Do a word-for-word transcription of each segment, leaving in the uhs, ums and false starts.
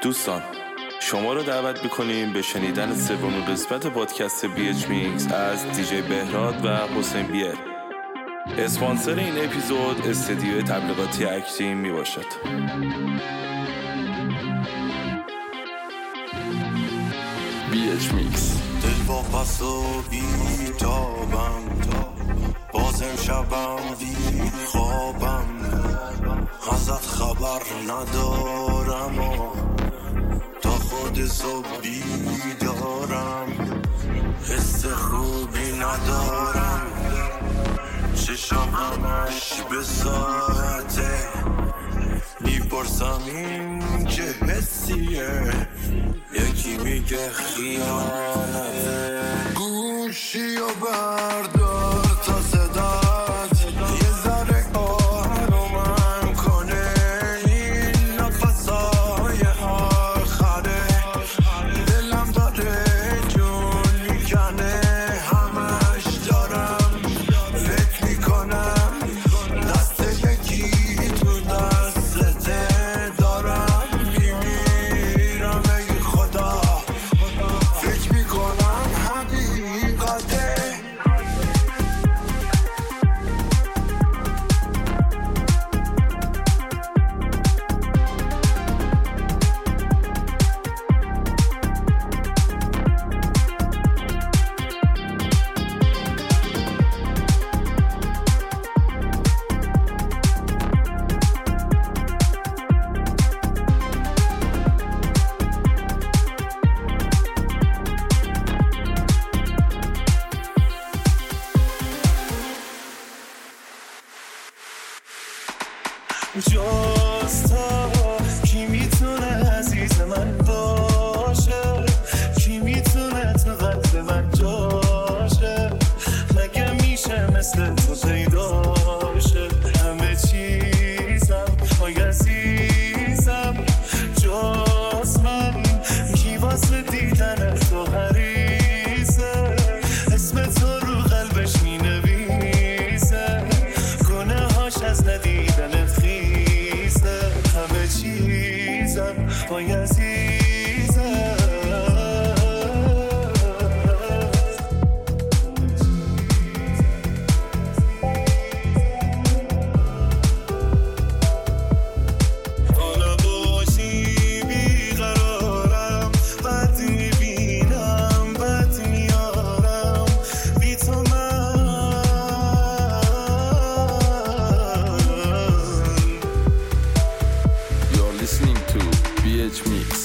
دوستان شما رو دعوت میکنیم به شنیدن سومین قسمت پادکست بی اچ میکس از دیجی بهراد و حسین بیر. اسپانسر این اپیزود استدیو تبلیغاتی اکتیم می باشد. بی اچ میکس. دل با پس و بیتابم، بازم شبم بی خوابم، ازت خبر ندارم و تا خود صبح بیدارم، حس خوبی ندارم، چشم همش به ساعته، میپرسم این چه حسیه، یکی میگه خیانته. گوشی و بردار تا صدات یه ذره آرومم کنه، این نفسای آخره دلم داره جون میکنه، همش دارم فکر میکنم دست یکی تو دسته دارم میمیرم، ای خدا فکر میکنم حقیقته. جز تو کی میتونه عزیز من باشه، کی میتونه تو قلب من جاشه، مگه میشه مثل تو پیدا شه، همه چیزم آی عزیزم، جز من کی واسه دیدن تو حریصه، اسم تو رو قلبش مینویسه، گناه هاش از ندیدن همه چیزم وای عزیزم. حالا باشی بیقرارم، بد میبینم بد میارم، بی تو من listening to بی اچ Mix.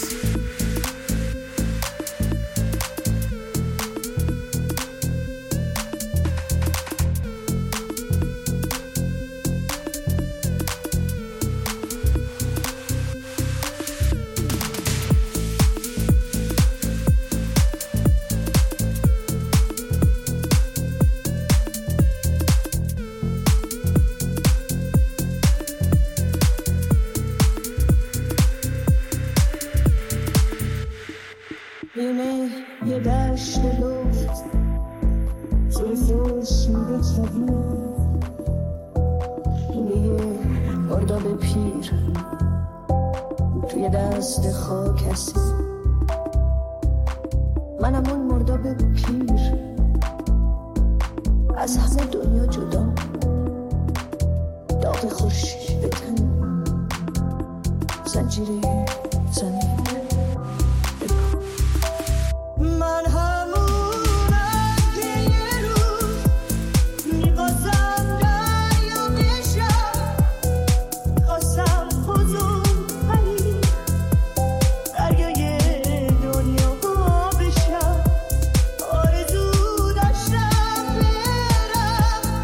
اینه یه دشت لفت توی خورشید کبیر، اینه یه ارداب پیر توی دست خاک هستی، منم اون مرداب پیر از همه دنیا جدا، داغ خورشید به تن زنجیره زمین. من همونم که یه روز میخواستم دریا بشم، خواستم حضور ولی دریای دنیا بشم، آرزو داشتم برم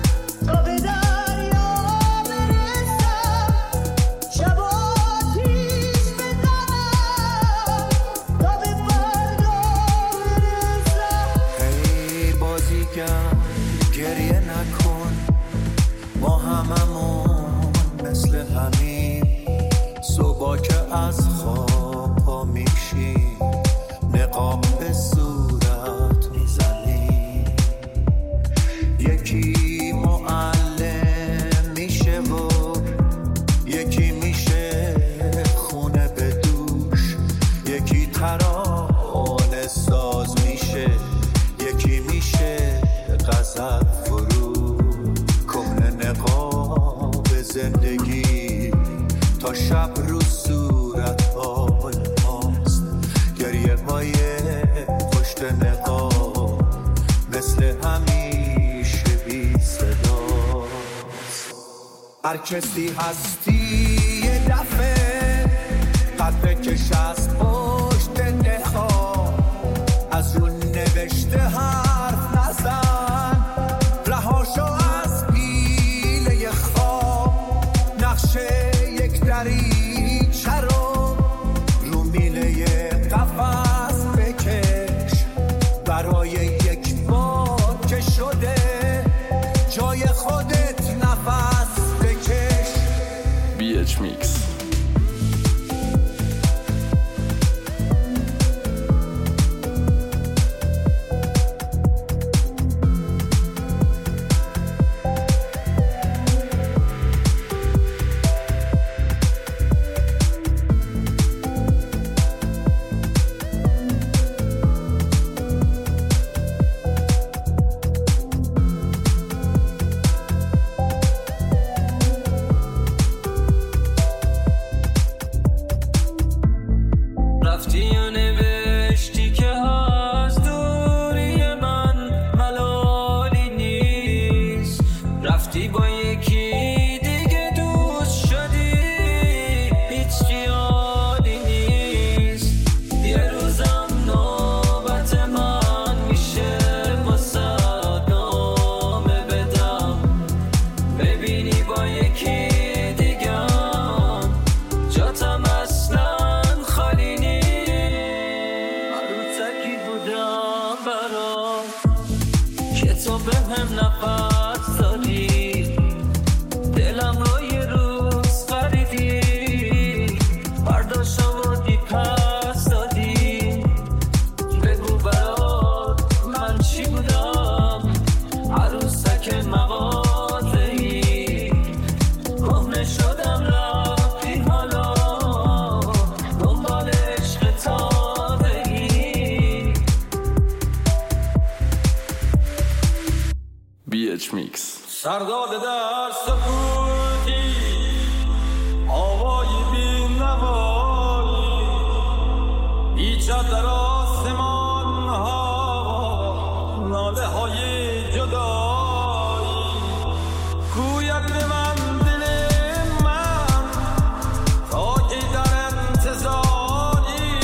ترانه ساز میشه، یکی میشه غزل فرو. کهنه نقاب زندگی تا شب رو صورت حال ماست. گریه های پشت نقاب مثل همیشه بی صداست. هر کسی هستی یه دفعه قد بکش از پشت نقاب. از رو نوشته حرف نزن، رهاشو از پیله خواب. نقشه یک دریچه رو رو میله قفس بکش. برای یک بار که شده جای خودت نفس بکش. بی اچ میکس. سرداد در سکوتی آوای بی نوایی ایجاد در آسمان ها ناله های جدایی گوید به من دل من تا که در انتظاری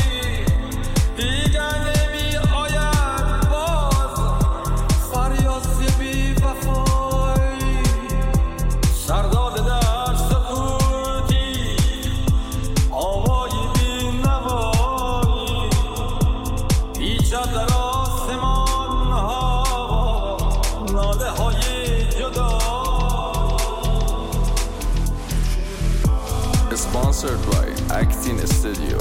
دیگر نمی آید باز فریاد بی وفا. سرداد در سکوتی آوای بی نوایی ایجاد در آسمان ها ناله های جدا. Sponsored by Actin Studio.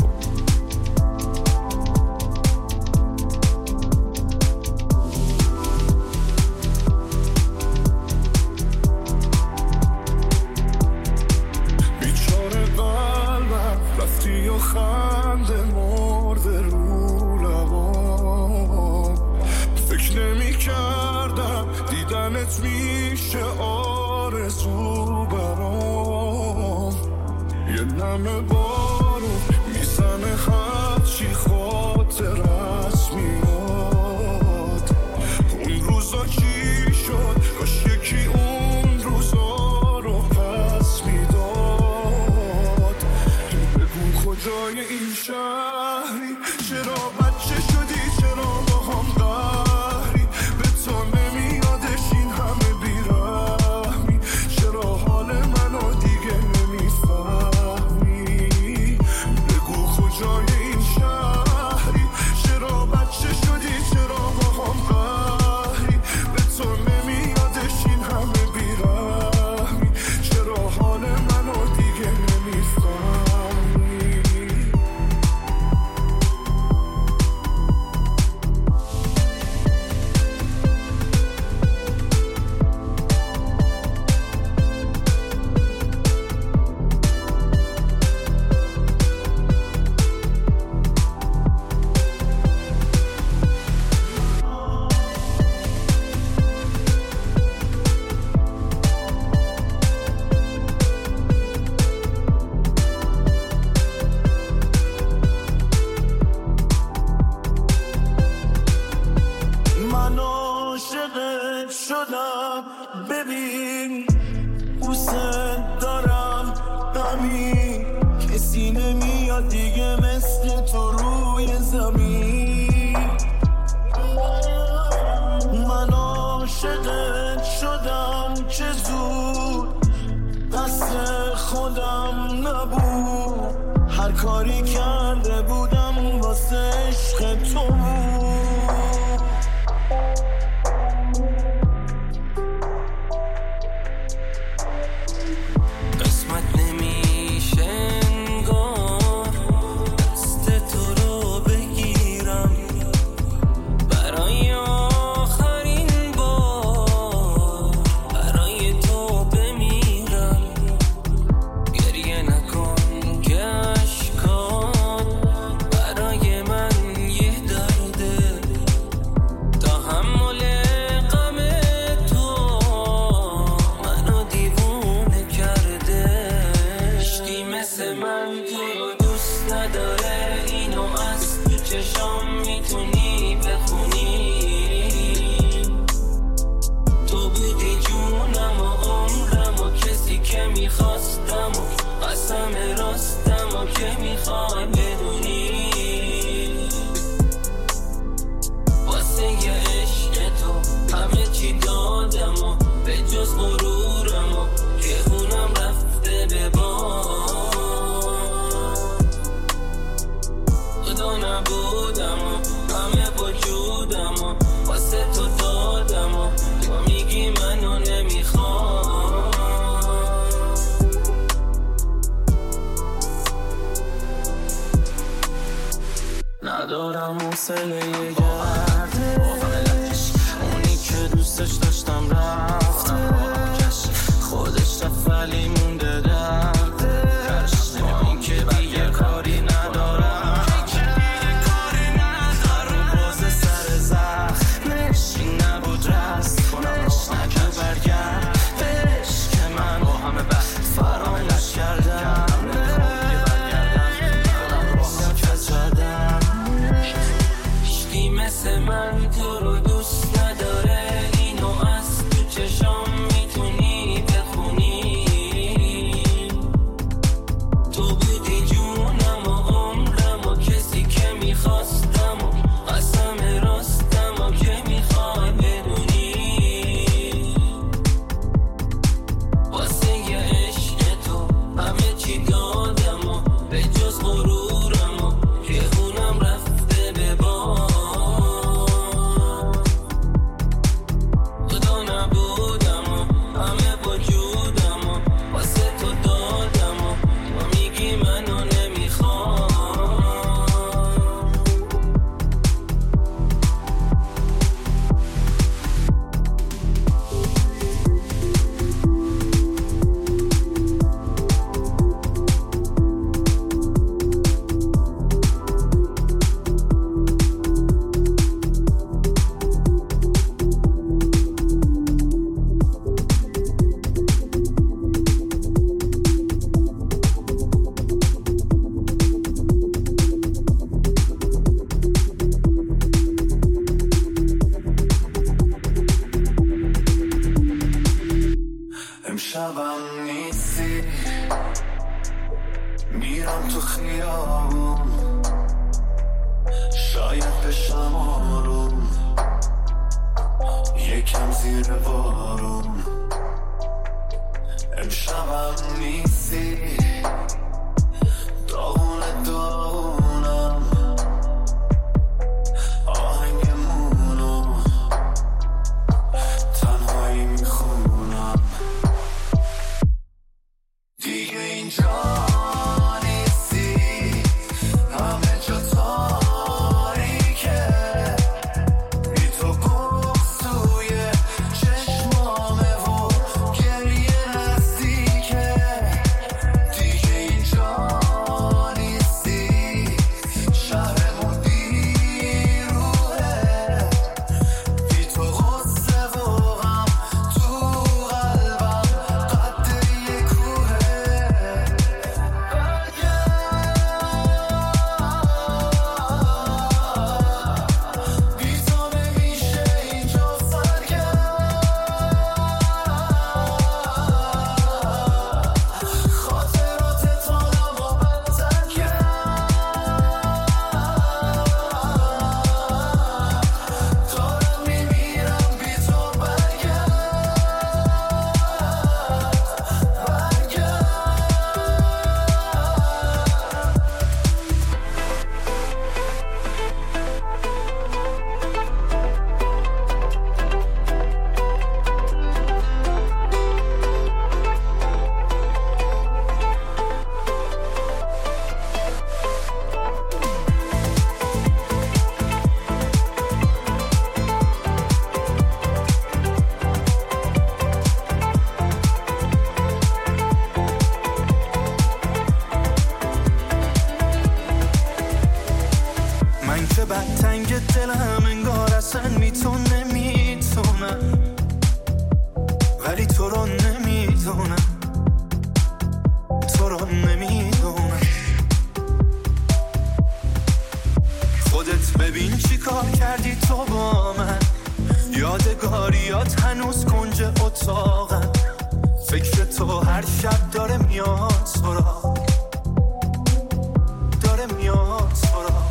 خنده مرده رو لبام. فکر نمی کردم دیدنت میشه آرزو برام. یه نمه بارون میزنه هرچی خاطرت میاد. اون روزا چی شد کاش یکی اون روزا رو پس میداد. بگو کجای این شهری، چرا بچه شدی، چرا با هم قهری. به تو نمیادش این همه بیرحمی، چرا حال منو دیگه نمیفهمی. بگو کجای این شهری، چرا بچه شدی، چرا با هم قهری. به تو نمیادش این همه بیرحمی، چرا حال منو دیگه نمیفهمی. کاری کرده بودم واسه عشق تو. ندارم حوصله گرده اونی که دوستش داشتم رفته خودش رفت ولی مونده درده با این که دیگه کاری ندارم رو باز سر زخمش این نبود رست کنمش نکرد برگردش که من با همه بحث فراموش کردم مثل من تو رو دوست نداره اینو از تو چشام میتونی بخونی تو بودی جونم و عمرم و کسی که میخواستم و قسم راستم و که میخوای بدونی واسه یه عشق تو همه چی دادم و به جز غرورم و که خونم رفته به باد شبم نیستی میرم تو خیابون شاید بشم آروم یکم زیر بارون امشبم نیستی داغون داغونم آهنگمونو تنهایی میخونم دیگه اینجا نیستی همه جا تاریکه بی تو بغض توی چشمامه و گریه نزدیکه دیگه تنگ دلم انگار اصلا میتون نمیتونم، ولی تو رو نمیدونم، تو رو نمیدونم. خودت ببین چی کار کردی تو با من، یادگاریات هنوز کنج اتاقم، فکر تو هر شب داره میاد سراغ، داره میاد سراغ.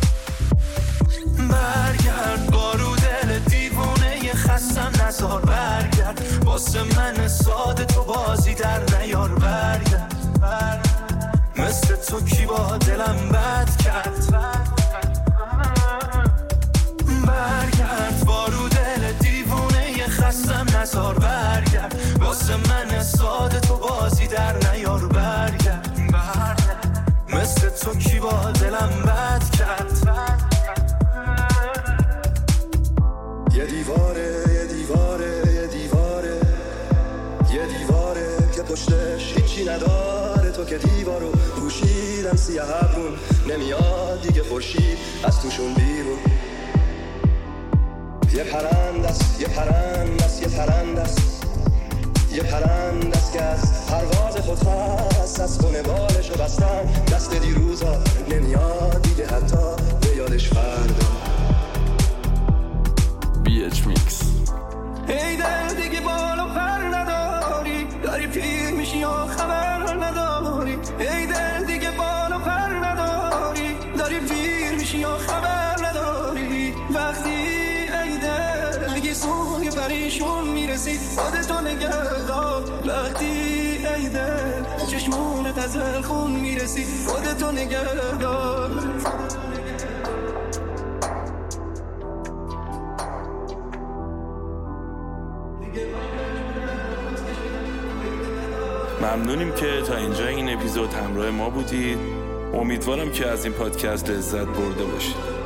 برگرد بارو دل دیوونه ی خستم نزار، برگرد واسه من ساده تو بازی در نیار، برگرد مثل تو کی با دلم بد کرد، برگرد بارو دل دیوونه ی خستم نزار، برگرد واسه من ساده تو بازی در نیار، برگرد مثل تو کی با دلم بد کرد. یه دیواره یه دیواره یه دیواره یه دیواره که پشتش هیچی نداره، تو که دیوارو پوشیدن سیاه ابرون، نمیاد دیگه خورشید از توشون بیرون. یه پرندست یه پرندست یه پرندست یه پرندست که از پرواز خود خست، از خونه بالشو بستن دست دیروزا، نمیاد دیگه حتی به یادش فردا. بی اچ میکس. ای دل دیگه بالا پر نداری، داری پیر میشی یا خبر نداری. ای دل دیگه بالا پر نداری، داری پیر میشی یا خبر نداری. وقتی ای دل دیگه سوی پریشون میرسی، خودتو نگه دار. وقتی ای دل چشمونت از خون میرسی، خودتو نگه دار. ممنونیم که تا اینجا این اپیزود همراه ما بودید. امیدوارم که از این پادکست لذت برده باشید.